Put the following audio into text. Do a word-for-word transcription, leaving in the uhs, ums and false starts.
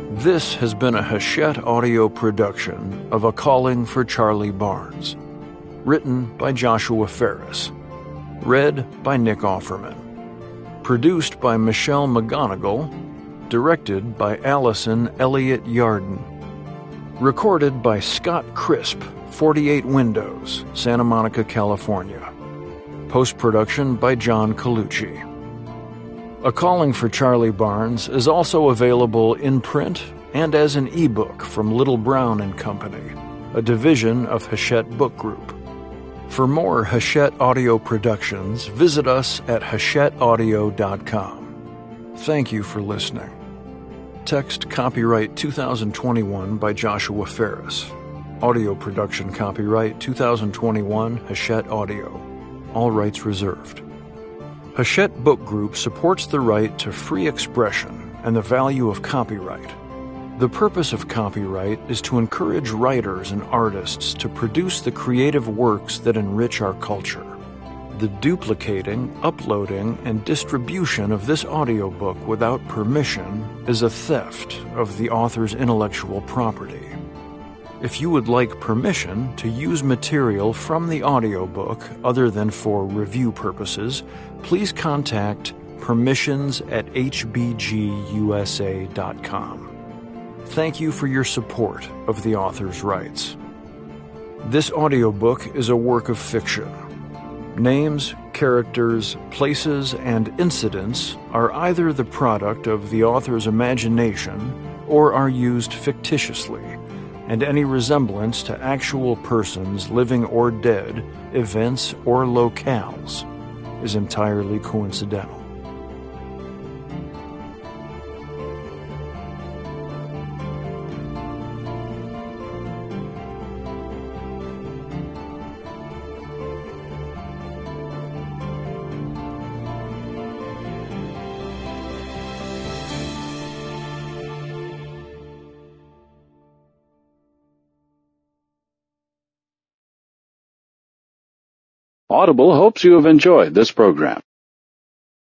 This has been a Hachette audio production of A Calling for Charlie Barnes, written by Joshua Ferris, read by Nick Offerman, produced by Michelle McGonigal, directed by Allison Elliott Yarden, recorded by Scott Crisp, forty-eight Windows, Santa Monica, California, post-production by John Colucci. A Calling for Charlie Barnes is also available in print and as an ebook from Little Brown and Company, a division of Hachette Book Group. For more Hachette audio productions, visit us at hachette audio dot com. Thank you for listening. Text copyright two thousand twenty-one by Joshua Ferris. Audio production copyright two thousand twenty-one Hachette Audio. All rights reserved. Hachette Book Group supports the right to free expression and the value of copyright. The purpose of copyright is to encourage writers and artists to produce the creative works that enrich our culture. The duplicating, uploading, and distribution of this audiobook without permission is a theft of the author's intellectual property. If you would like permission to use material from the audiobook other than for review purposes, please contact permissions at h b g u s a dot com. Thank you for your support of the author's rights. This audiobook is a work of fiction. Names, characters, places, and incidents are either the product of the author's imagination or are used fictitiously, and any resemblance to actual persons, living or dead, events, or locales is entirely coincidental. Audible hopes you have enjoyed this program.